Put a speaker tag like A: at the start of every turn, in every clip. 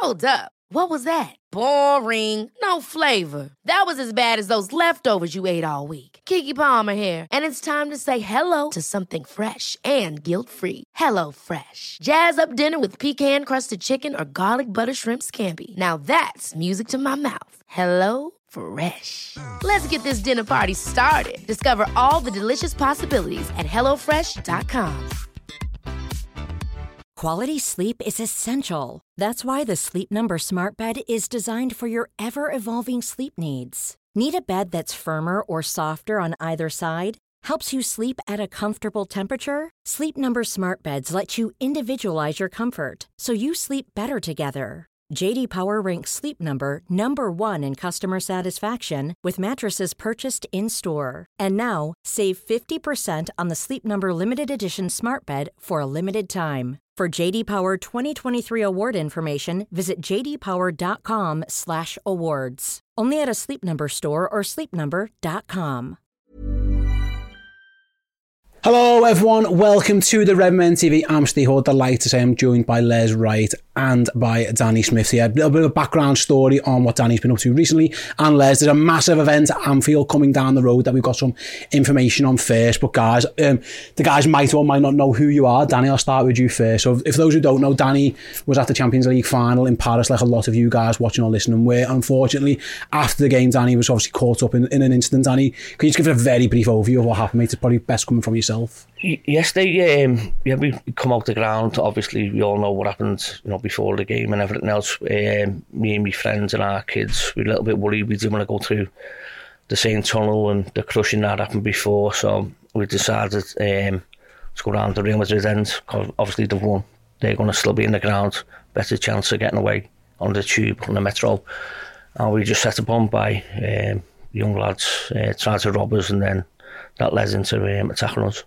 A: Hold up. What was that? Boring. No flavor. That was as bad as those leftovers you ate all week. Keke Palmer here, and it's time to say hello to something fresh and guilt-free. Hello Fresh. Jazz up dinner with pecan-crusted chicken or garlic butter shrimp scampi. Now that's music to my mouth. Hello Fresh. Let's get this dinner party started. Discover all the delicious possibilities at hellofresh.com.
B: Quality sleep is essential. That's why the Sleep Number Smart Bed is designed for your ever-evolving sleep needs. Need a bed that's firmer or softer on either side? Helps you sleep at a comfortable temperature? Sleep Number Smart Beds let you individualize your comfort, so you sleep better together. J.D. Power ranks Sleep Number number 1 in customer satisfaction with mattresses purchased in-store. And now, save 50% on the Sleep Number Limited Edition Smart Bed for a limited time. For J.D. Power 2023 award information, visit jdpower.com/awards. Only at a Sleep Number store or sleepnumber.com.
C: Hello everyone, welcome to the Redmen TV. I'm Steve Hood. Delighted to say I'm joined by Les Wright and by Danny Smith here. A little bit of a background story on what Danny's been up to recently. And Les, there's a massive event at Anfield coming down the road that we've got some information on first. But guys, the guys might or might not know who you are. Danny, I'll start with you first. So if those who don't know, Danny was at the Champions League final in Paris, like a lot of you guys watching or listening were. Unfortunately, after the game, Danny was obviously caught up in an incident. Danny, can you just give it a very brief overview of what happened, mate? It's probably best coming from yourself.
D: Yesterday, we come out the ground. Obviously, we all know what happened, before the game and everything else. Me and my friends and our kids, we were a little bit worried. We didn't want to go through the same tunnel and the crushing that happened before. So we decided to go around the Real Madrid end. Because obviously they've won. They're going to still be in the ground. Better chance of getting away on the tube, on the metro. And we just set a bomb by young lads, tried to rob us, and then that led into attacking us.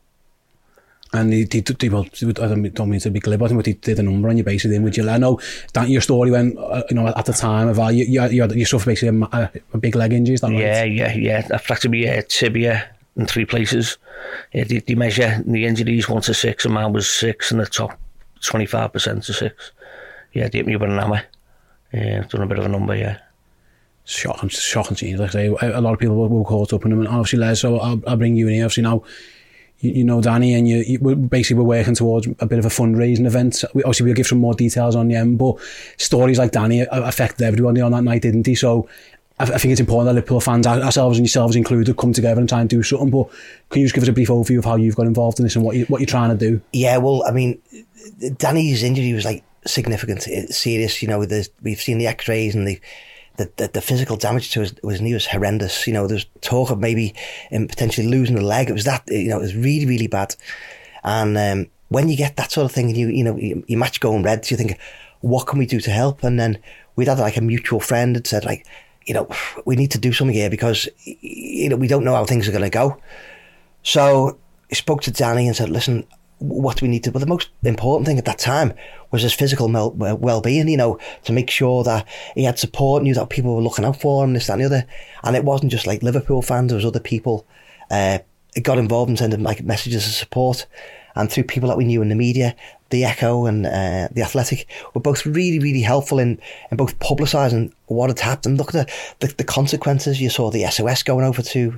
C: And I don't mean to be glib, but he did a number on you basically. Would you? I know that your story went, at the time of you suffered basically a big leg injury. Is that right?
D: Yeah. I fractured my tibia in 3 places. They measure the injuries 1 to 6, and mine was 6, and the top 25% to 6. Yeah, they hit me with an hammer. Done a bit of a number. Yeah.
C: Shocking scenes. Like I say, a lot of people were caught up in them, and obviously, Les, so I'll bring you in here. Obviously now, you know Danny, and you basically we're working towards a bit of a fundraising event. Obviously, we'll give some more details on the end, but stories like Danny affected everybody on that night, didn't he? So I think it's important that Liverpool fans, ourselves and yourselves included, come together and try and do something. But can you just give us a brief overview of how you've got involved in this and what you're trying to do?
E: Yeah, well, I mean, Danny's injury was like significant, serious. We've seen the X-rays and the physical damage to his knee was horrendous. There's talk of maybe him potentially losing a leg. It was that, it was really, really bad. And when you get that sort of thing, and you match going red, you think, what can we do to help? And then we'd had like a mutual friend that said, like, we need to do something here because, we don't know how things are going to go. So I spoke to Danny and said, listen, what do we need to... But the most important thing at that time was his physical well-being, to make sure that he had support, knew that people were looking out for him, this, that and the other. And it wasn't just like Liverpool fans, there was other people got involved and sending like messages of support. And through people that we knew in the media, The Echo and The Athletic were both really, really helpful in both publicising what had happened. Look at the consequences. You saw the SOS going over to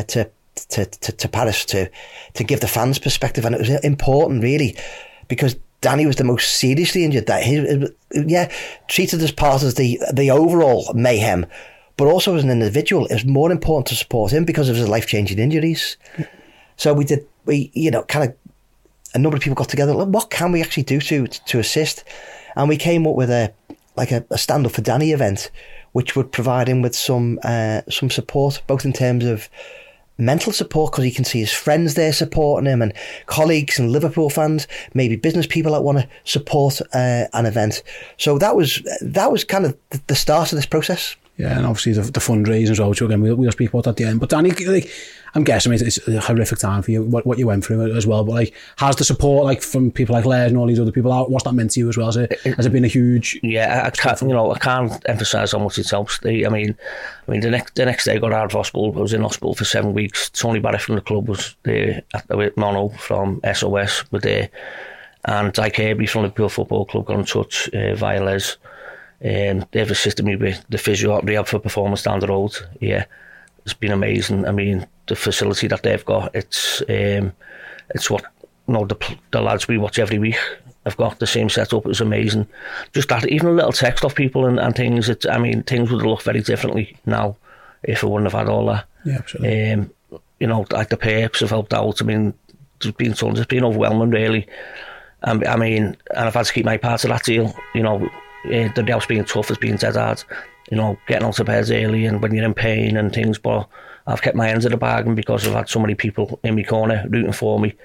E: Paris to give the fans perspective, and it was important really because Danny was the most seriously injured. That treated as part of the overall mayhem, but also as an individual, it was more important to support him because of his life-changing injuries. So we kind of a number of people got together. What can we actually do to assist? And we came up with a stand up for Danny event, which would provide him with some support, both in terms of mental support, because he can see his friends there supporting him and colleagues and Liverpool fans, maybe business people that want to support an event. So that was kind of the start of this process.
C: Yeah, and obviously the fundraising as well, which again we'll speak about at the end. But Danny, I'm guessing it's a horrific time for you, what you went through as well. But has the support from people like Les and all these other people, what's that meant to you as well? Has it been a huge? Yeah,
D: I can't emphasise how much it's helped. I mean, the next day I got out of hospital. I was in hospital for 7 weeks. Tony Barrett from the club was there with Mono from SOS were there, and Di Kirby from the Liverpool Football Club got in touch via Les. They've assisted me with the physio rehab for performance down the road. Yeah, it's been amazing. I mean, the facility that they've got, it's what the lads we watch every week have got. The same setup. It's amazing. Just that, even a little text off people and things. Things would have looked very differently now if I wouldn't have had all that.
C: Yeah, absolutely.
D: Like the perks have helped out. I mean, it's been overwhelming, really. And I've had to keep my part of that deal. The house being tough has been dead hard. Getting out of bed early and when you're in pain and things. But I've kept my end of the bargain because I've had so many people in my corner rooting for me.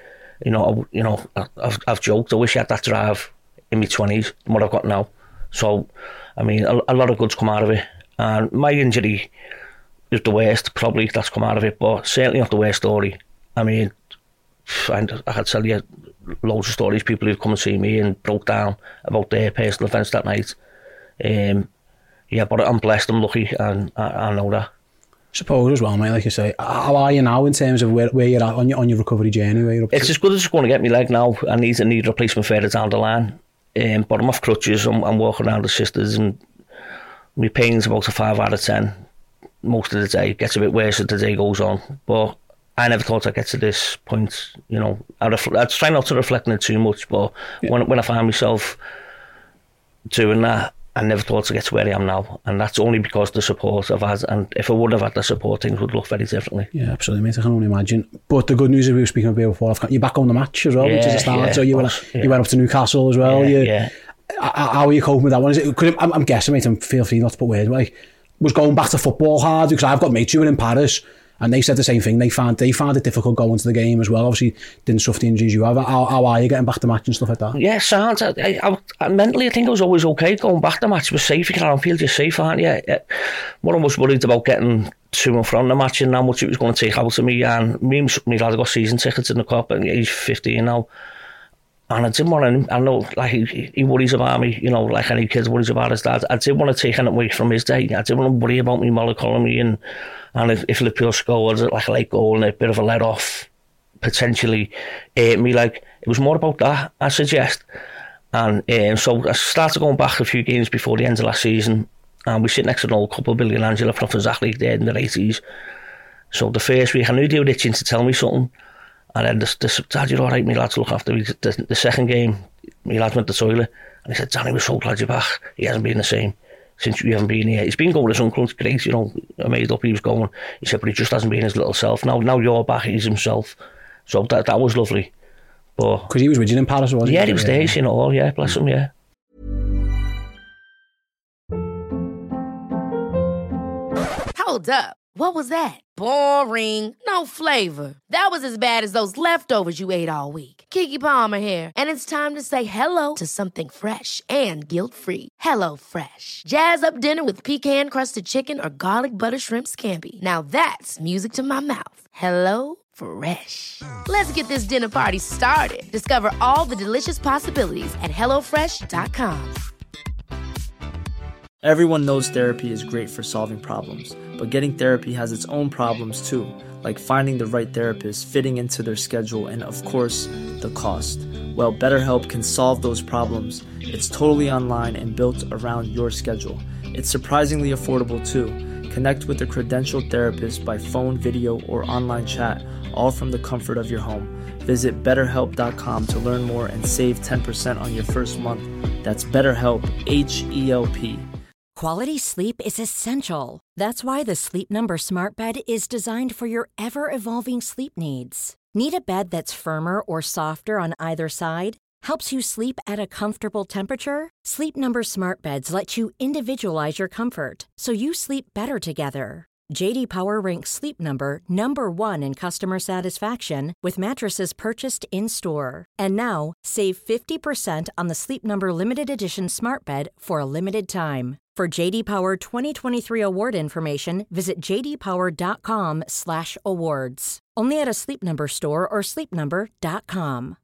D: I've joked. I wish I had that drive in my 20s than what I've got now. So, a lot of good's come out of it. And my injury is the worst, probably, that's come out of it. But certainly not the worst story. I had to tell you loads of stories, people who've come and seen me and broke down about their personal events that night. But I'm blessed, I'm lucky, and I know that.
C: Suppose as well, mate, like you say, how are you now in terms of where you're at on your recovery journey? Where you're up to?
D: It's as good as it's going to get me leg now. I need replacement further down the line. But I'm off crutches, I'm walking around the sisters, and my pain's about a 5 out of 10 most of the day. It gets a bit worse as the day goes on. But I never thought I'd get to this point. I try not to reflect on it too much, but when I find myself doing that, I never thought to get to where I am now, and that's only because of the support I've had. And if I wouldn't have had the support, things would look very differently.
C: Yeah, absolutely, mate. I can only imagine. But the good news is we were speaking about before. You're back on the match as well, which is a start. So you went up to Newcastle as well. How are you coping with that one? I'm guessing, mate. And feel free not to put words. Like, was going back to football hard? Because I've got mates who were in Paris, and they said the same thing. They found it difficult going to the game as well. Obviously, didn't suffer the injuries you have. How are you getting back to match and stuff like that?
D: Yeah, sounds. I mentally, I think I was always okay going back to match. It was safe. You get on field, you're safe, aren't you? What I was worried about getting to and from the match and how much it was going to take out of me. And me lad got season tickets in the cup, and he's 15 now. And I didn't want to. I know, like he worries about me. Like any kid worries about his dad. I didn't want to take anything away from his day. I didn't want to worry about me melancholy and if Liverpool scored like a late goal and a bit of a let off, potentially me. Like, it was more about that, I suggest. And so I started going back a few games before the end of last season, and we sit next to an old couple, Billy and Angela from Zachary there in their 80s. So the first week I knew they were itching to tell me something. And then Dad, you're all right, me lads, look after me. The second game, me lads went to the toilet, and he said, Danny, we're so glad you're back. He hasn't been the same since you haven't been here. He's been going with his uncle, it's great, I made up he was going. He said, but he just hasn't been his little self. Now you're back, he's himself. So that was lovely. Because
C: he was with you in Paris, wasn't he?
D: Yeah, he was there, yeah, bless him, yeah.
A: Hold up. What was that? Boring. No flavor. That was as bad as those leftovers you ate all week. Keke Palmer here, and it's time to say hello to something fresh and guilt-free. Hello Fresh. Jazz up dinner with pecan-crusted chicken or garlic butter shrimp scampi. Now that's music to my mouth. Hello Fresh. Let's get this dinner party started. Discover all the delicious possibilities at hellofresh.com.
F: Everyone knows therapy is great for solving problems, but getting therapy has its own problems too, like finding the right therapist, fitting into their schedule, and of course, the cost. Well, BetterHelp can solve those problems. It's totally online and built around your schedule. It's surprisingly affordable too. Connect with a credentialed therapist by phone, video, or online chat, all from the comfort of your home. Visit BetterHelp.com to learn more and save 10% on your first month. That's BetterHelp, H-E-L-P.
B: Quality sleep is essential. That's why the Sleep Number Smart Bed is designed for your ever-evolving sleep needs. Need a bed that's firmer or softer on either side? Helps you sleep at a comfortable temperature? Sleep Number Smart Beds let you individualize your comfort, so you sleep better together. J.D. Power ranks Sleep Number number 1 in customer satisfaction with mattresses purchased in-store. And now, save 50% on the Sleep Number Limited Edition Smart Bed for a limited time. For J.D. Power 2023 award information, visit jdpower.com/awards. Only at a Sleep Number store or sleepnumber.com.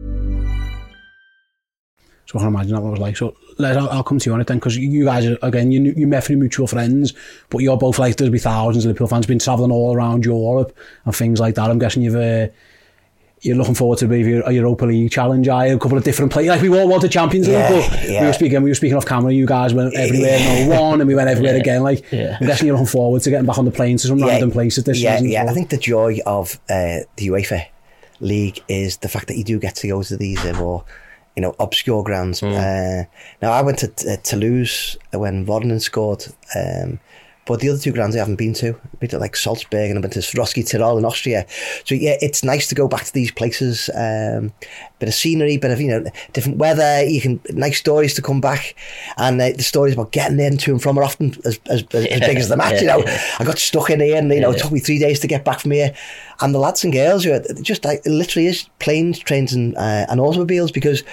C: So I can imagine that was like. So I'll come to you on it then, because you guys are, again, you met through mutual friends, but you're both like, there'll be thousands of Liverpool fans been travelling all around Europe and things like that. I'm guessing you've you're looking forward to maybe a Europa League challenge, a couple of different players. Like we all wanted Champions League, but we were speaking off camera. You guys went everywhere, and won, and we went everywhere again. Like I'm guessing you're looking forward to getting back on the plane to some random places this season.
E: Yeah, I think the joy of the UEFA League is the fact that you do get to go to these more, obscure grounds. Now I went to Toulouse when Vodden scored. But the other two grounds I haven't been to. I've been to like Salzburg and I've been to Roski Tirol in Austria. So yeah, it's nice to go back to these places. Bit of scenery, bit of, different weather. Nice stories to come back. And the stories about getting there and to and from are often as big as the match, I got stuck in here and, it took me 3 days to get back from here. And the lads and girls, just like, it literally is planes, trains and automobiles because,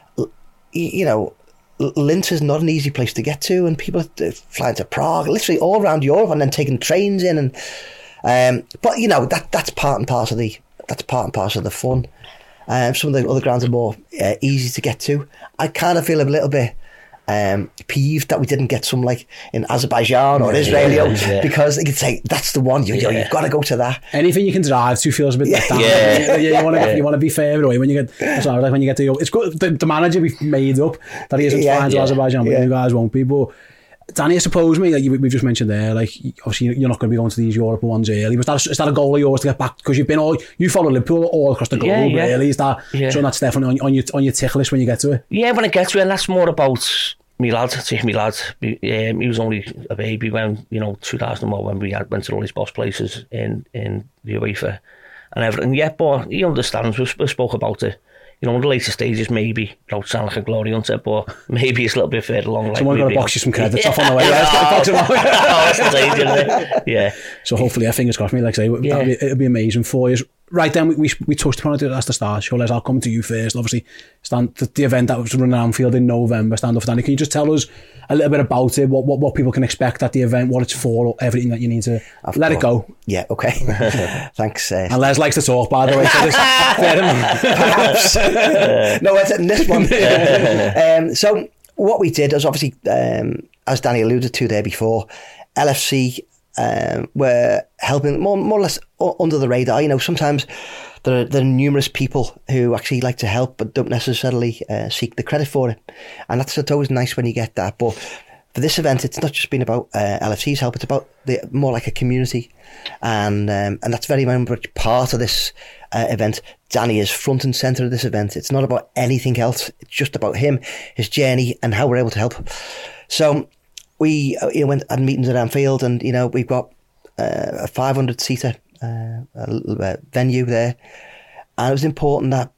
E: Linz is not an easy place to get to, and people are flying to Prague, literally all around Europe, and then taking trains in. And but that's part and parcel of the fun. Some of the other grounds are more easy to get to. I kind of feel a little bit peeved that we didn't get some like in Azerbaijan or Israel because they could say that's the one you've got to go to that.
C: Anything you can drive to feels a bit like that. You want to be fair away when you get when you get to it's good. The manager we've made up that he isn't flying to Azerbaijan, but you guys won't be. But Danny, I suppose we've just mentioned there, like obviously you're not going to be going to these Europe ones early. Is that a goal of yours to get back? Because you follow Liverpool all across the globe, really. Is that something that's definitely on your tick list when you get to it? Yeah,
D: when I get to it, and that's more about me lad. He was only a baby when 2001 when we went to all these boss places in the UEFA and everything. Yeah, but he understands. We spoke about it. The later stages, maybe, don't sound like a glory hunter, but maybe it's a little bit further along.
C: Someone got to box you some credits off on the way.
D: That's the danger, isn't it? Yeah.
C: So hopefully, fingers crossed, like I say, it'll be amazing for you. Right then, we touched upon it at the start. So I'll come to you first. Obviously, the event that was running at Anfield in November, Stand Up for Danny. Can you just tell us a little bit about it, what people can expect at the event, what it's for, everything that you need to let it go?
E: Yeah, okay. Thanks.
C: And Les likes to talk, by the way. So
E: perhaps. No, it's in this one. So what we did was obviously, as Danny alluded to there before, LFC were helping more or less under the radar. Sometimes there are numerous people who actually like to help but don't necessarily seek the credit for it, and that's always nice when you get that. But for this event, it's not just been about LFC's help; it's about more like a community, and that's very much part of this event. Danny is front and centre of this event. It's not about anything else; it's just about him, his journey, and how we're able to help. So we went and meetings at Anfield, and we've got a 500-seater venue there, and it was important that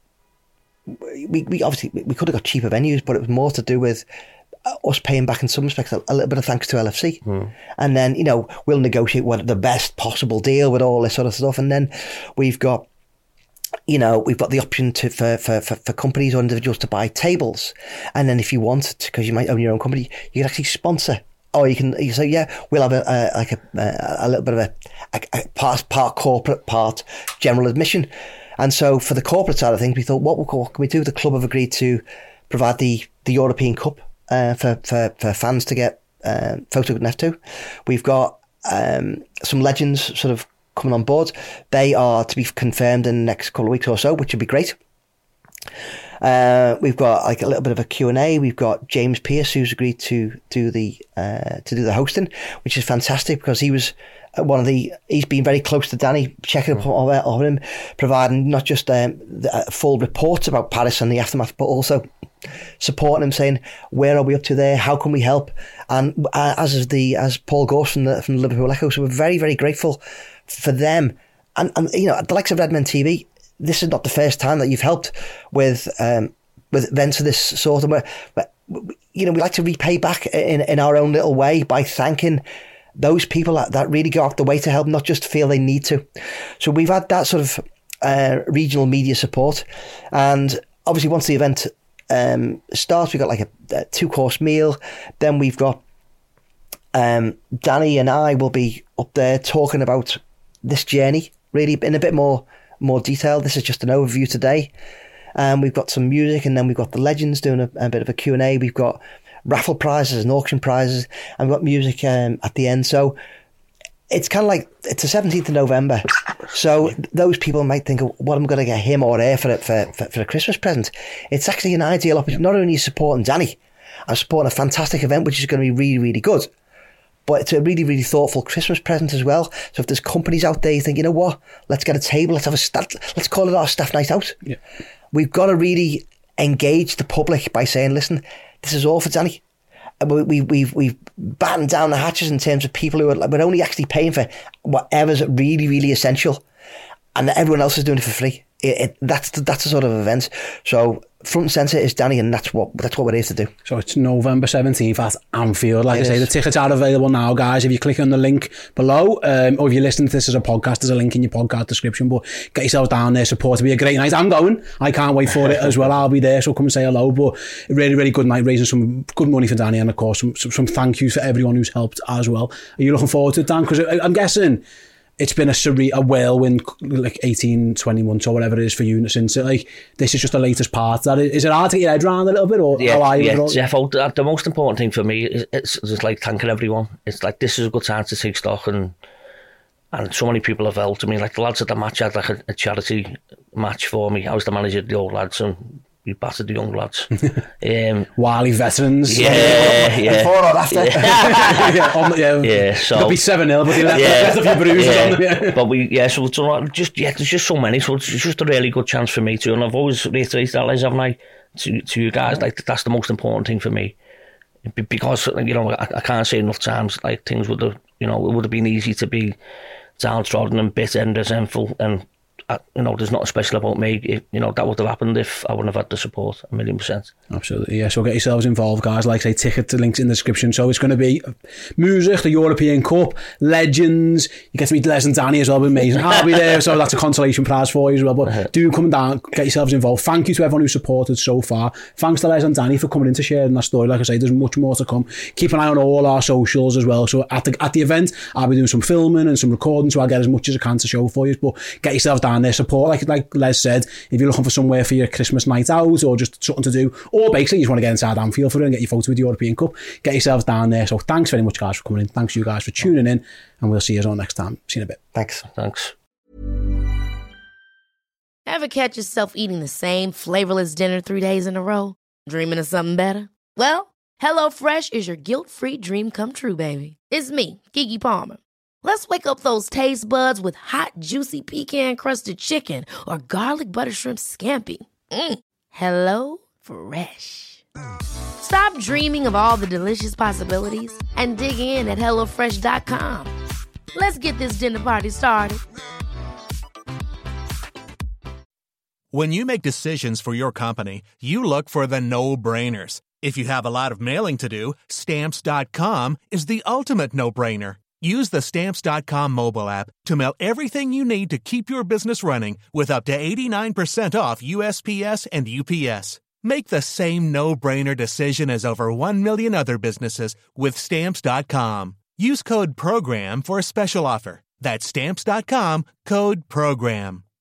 E: we obviously could have got cheaper venues, but it was more to do with us paying back in some respects a little bit of thanks to LFC, and then we'll negotiate what the best possible deal with all this sort of stuff, and then we've got the option for companies or individuals to buy tables, and then if you want, because you might own your own company, you can actually sponsor. Or you can say, we'll have a little bit of a part corporate, part general admission. And so for the corporate side of things, we thought, what can we do? The club have agreed to provide the European Cup for fans to get photographed to. We've got some legends sort of coming on board. They are to be confirmed in the next couple of weeks or so, which would be great. We've got like a little bit of a Q&A. We've got James Pearce, who's agreed to do the hosting, which is fantastic because he was he's been very close to Danny, checking up on him, providing not just full reports about Paris and the aftermath, but also supporting him, saying where are we up to there, how can we help, and as Paul Gorse from the Liverpool Echo. So we're very, very grateful for them, and the likes of Redmen TV. This is not the first time that you've helped with events of this sort, and we like to repay back in our own little way by thanking those people that really go out the way to help, not just feel they need to. So we've had that sort of regional media support, and obviously once the event starts, we've got like a 2-course meal. Then we've got Danny and I will be up there talking about this journey really in a bit more detail. This is just an overview today. We've got some music, and then we've got the legends doing a bit of a Q&A. We've got raffle prizes and auction prizes, and we've got music at the end. So it's kind of like, it's the 17th of November. So those people might think, what am I going to get him or her for a Christmas present? It's actually an ideal opportunity. Not only are you supporting Danny, I'm supporting a fantastic event, which is going to be really, really good. But it's a really, really thoughtful Christmas present as well. So if there's companies out there, you think, you know what, let's get a table, let's call it our staff night out. Yeah. We've got to really engage the public by saying, listen, this is all for Danny. We've battened down the hatches in terms of people who are, we're only actually paying for whatever's really, really essential. And everyone else is doing it for free. That's the sort of event. So front and centre is Danny, and that's what we're here to do.
C: So it's November 17th at Anfield. Like I say, the tickets are available now, guys. If you click on the link below, or if you're listening to this as a podcast, there's a link in your podcast description. But get yourselves down there, support. It'll be a great night. I'm going. I can't wait for it as well. I'll be there, so come and say hello. But a really, really good night, raising some good money for Danny, and of course some thank yous for everyone who's helped as well. Are you looking forward to it, Dan? Because I'm guessing it's been a whirlwind, like 18, 20 months or whatever it is for you since it. Like, this is just the latest part. Is it hard to get your head around a little bit, or how are you?
D: Yeah, Jeff, the most important thing for me is it's just like thanking everyone. It's like, this is a good time to take stock, and so many people have helped. I mean, like the lads at the match had like a charity match for me. I was the manager of the old lads, and we battered the young lads.
C: Wily veterans.
D: Yeah.
E: Before or after.
C: So they'll be 7-0, but they left a few bruises on them.
D: Yeah. But so there's just so many. So it's just a really good chance for me too. And I've always reiterated that, Les, haven't I, to you guys? Like, that's the most important thing for me. Because, you know, I can't say enough times, like, things would have, you know, it would have been easy to be downtrodden and bitter and resentful, and you know, there's nothing special about me. You know, that would have happened if I wouldn't have had the support, 1,000,000%.
C: Absolutely, yeah. So get yourselves involved, guys. Like I say, ticket links in the description. So it's going to be music, the European Cup, legends. You get to meet Les and Danny as well, be amazing. I'll be there, so that's a consolation prize for you as well. But do come down, get yourselves involved. Thank you to everyone who supported so far. Thanks to Les and Danny for coming in to sharing that story. Like I say, there's much more to come. Keep an eye on all our socials as well. So at the event, I'll be doing some filming and some recording, so I'll get as much as I can to show for you. But get yourselves down there, support, like Les said. If you're looking for somewhere for your Christmas night out, or just something to do, or basically you just want to get inside Anfield for it and get your photo with the European Cup, get yourselves down there. So thanks very much, guys, for coming in. Thanks you guys for tuning in, and we'll see you all next time. See you in a bit.
E: Thanks.
A: Ever catch yourself eating the same flavorless dinner 3 days in a row? Dreaming of something better? Well, HelloFresh is your guilt-free dream come true, baby. It's me, Keke Palmer. Let's wake up those taste buds with hot, juicy pecan-crusted chicken or garlic butter shrimp scampi. Hello Fresh. Stop dreaming of all the delicious possibilities and dig in at HelloFresh.com. Let's get this dinner party started.
G: When you make decisions for your company, you look for the no-brainers. If you have a lot of mailing to do, Stamps.com is the ultimate no-brainer. Use the Stamps.com mobile app to mail everything you need to keep your business running with up to 89% off USPS and UPS. Make the same no-brainer decision as over 1 million other businesses with Stamps.com. Use code PROGRAM for a special offer. That's Stamps.com, code PROGRAM.